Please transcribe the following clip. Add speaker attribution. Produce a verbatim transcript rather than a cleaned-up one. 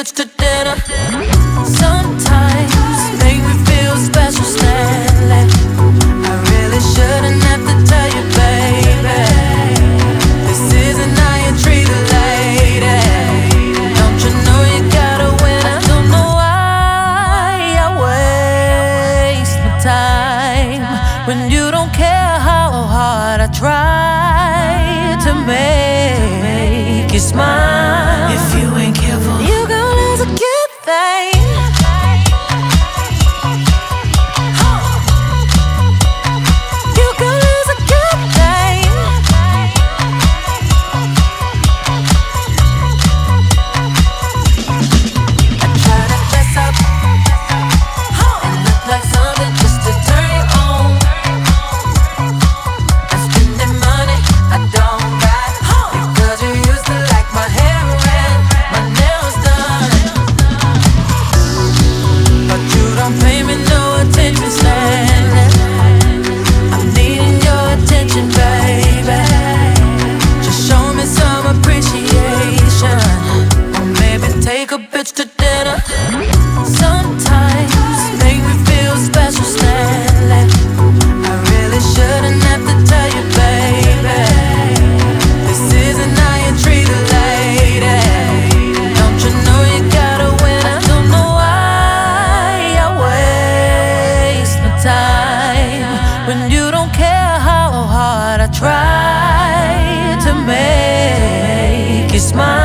Speaker 1: bitch to dinner. Sometimes make me feel special, Stanley. I really shouldn't have to tell you, baby. This isn't how you treat a lady. Don't you know you gotta win? I don't know why I waste my time when you don't care how hard I try to make you smile.
Speaker 2: If you ain't careful,
Speaker 1: you gon' lose a good thing. You gon' lose a good thing. I try to dress up and look like something just to turn you on. I'm spending money I don't got because you used to like my hair and my nails done, but you don't pay me no attention, Stanley. I'm needing your attention, baby. Just show me some appreciation, or maybe take a bitch to dinner. Sometimes make me feel special, Stanley. I really shouldn't have to tell you, baby. This isn't how you treat a lady. Don't you know you gotta win? I don't know why I waste my time when you don't care how hard I try to make you smile.